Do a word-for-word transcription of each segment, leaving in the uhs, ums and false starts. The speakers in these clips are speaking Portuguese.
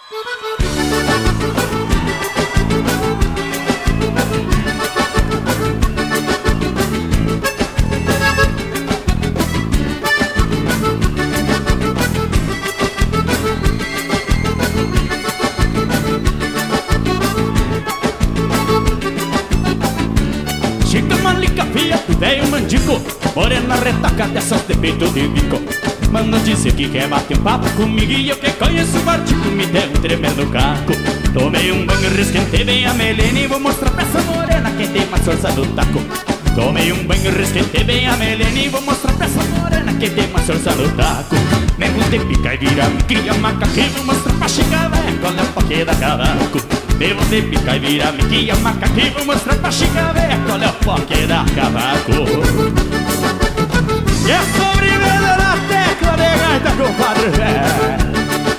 Chica malica fia, tu velho mandico, morena retaca dessas de peito de bico. Manda dizer que quer bater um papo comigo e eu que conheço o artigo me deu um tremendo caco. Tomei um banho, resquentei bem a melena e vou mostrar pra essa morena quem tem mais força do taco. Tomei um banho, resquentei bem a melena e vou mostrar pra essa morena quem tem mais força no taco. Nego de pica e vira, me cria macaquinho, vou mostrar pra chica velha qual é o porquê da cavaco. Devo de pica e vira, me cria macaquinho, vou mostrar pra chica velha qual é o porquê da cavaco. E é sobrevivendo na tecla de gaita, compadre velho.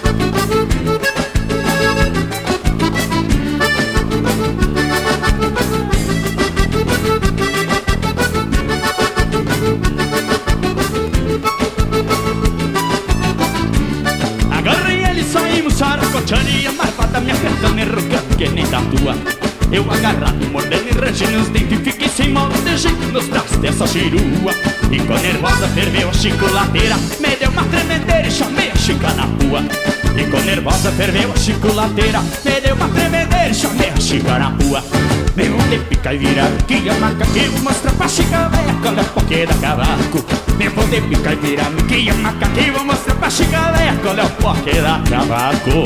Agarrei ele, saímos saracoteando e a marvada me apertando e rugando que nem tatua. Eu agarrado, mordendo e rangendo os dentes, fiquei sem modo de jeito nos braços dessa chirua. E com a nervosa ferveu a chicolateira, me deu uma tremedeira e chamei a chica na rua. E com a nervosa ferveu a chicolateira, me deu uma tremedeira e chamei a chica na rua. Meu de pica e vira, que a macaquinho mostra pra chica velha qual é o porquê da cavaco. Meu de pica e vira, que a macaquinho mostra pra chica velha qual é o porquê da cavaco.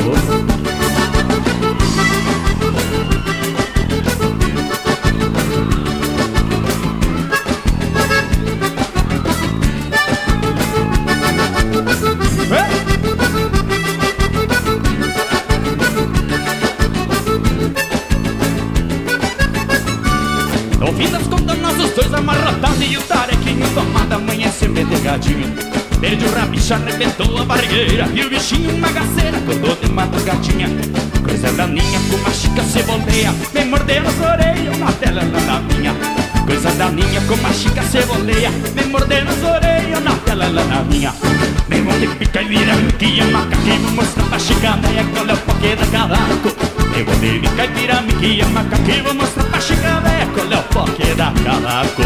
No fim das contas nós os dois amarratados e o tarequinho tomado amanheceu medegadinho. Perdi o rabicho, arrebentou a barrigueira e o bichinho bagaceira acordou de madrugadinha. Coisa daninha com uma chica ceboleia, me mordeu nas orelhas, na tela da minha. Coisa daninha com uma chica ceboleia, me mordeu nas orelhas, na tela da minha. Me morde pica e vira, que é macaquinho, mostra pra chica velha qual é o porquê da cavaco. Eu vou de bica e vira, que é macaquinho, vou mostrar pra chica velha qual é o porquê da cavaco.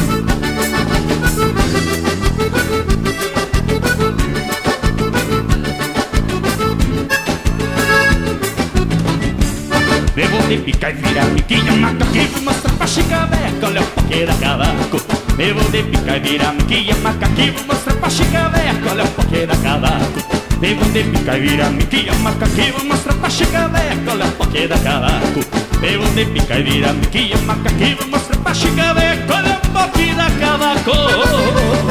Eu vou de pica e vira, que é macaquinho, vou mostrar pra chica velha qual é o porquê da cavaco. Eu vou de pica e vira, que é macaquinho, vou mostrar pra chica velha qual é o porquê da cavaco. Eu vou de pica e vira, que é macaquinho, vou mostrar pra chica velha qual é o porquê da cavaco. Eu vou de pica e vira, que é macaquinho, vou mostrar pra chica velha qual é o porquê da cavaco.